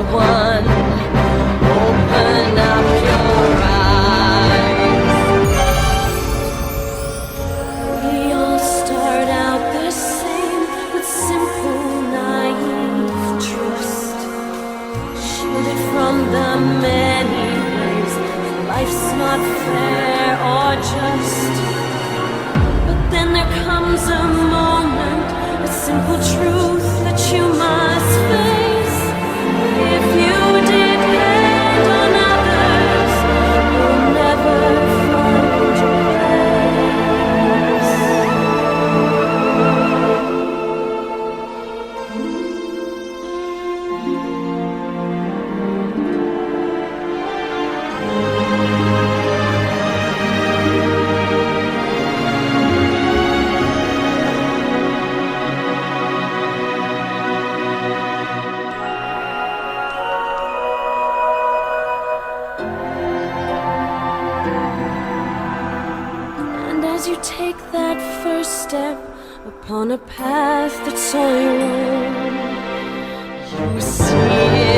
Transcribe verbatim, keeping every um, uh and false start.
little one, open up your eyes. We all start out the same, with simple, naive trust, shielded from the many ways life's not fair or just. But then there comes a moment, a simple truth that you must face. If you depend on others, you'll never find your as you take that first step upon a path that's all your own, you see it.